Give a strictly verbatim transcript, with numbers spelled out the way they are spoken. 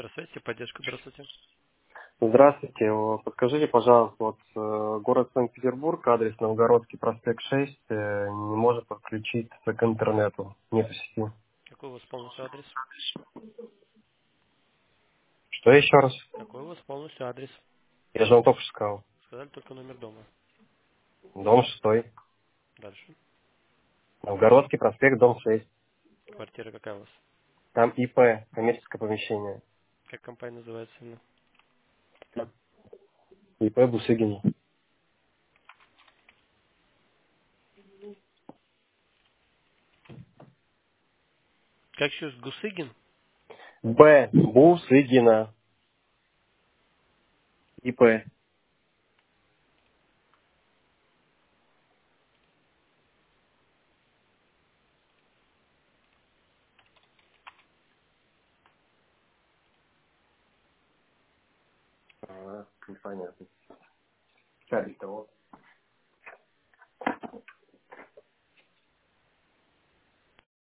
Связи, поддержка, здравствуйте. Здравствуйте. Э, Подскажите, пожалуйста, вот э, город Санкт-Петербург, адрес Новгородский проспект шесть, э, не может подключиться к интернету, нет в сети. Какой у вас полностью адрес? Что еще раз? Какой у вас полностью адрес? Я же вам только что сказал. Сказали только номер дома. Дом шестой. Дальше. Новгородский проспект, дом шесть. Квартира какая у вас? Там ИП, коммерческое помещение. Как компания называется именно? ИП Бусыгин. Как еще? Гусыгин? Б. Бусыгина. ИП. А, непонятно. Чарик-то вот.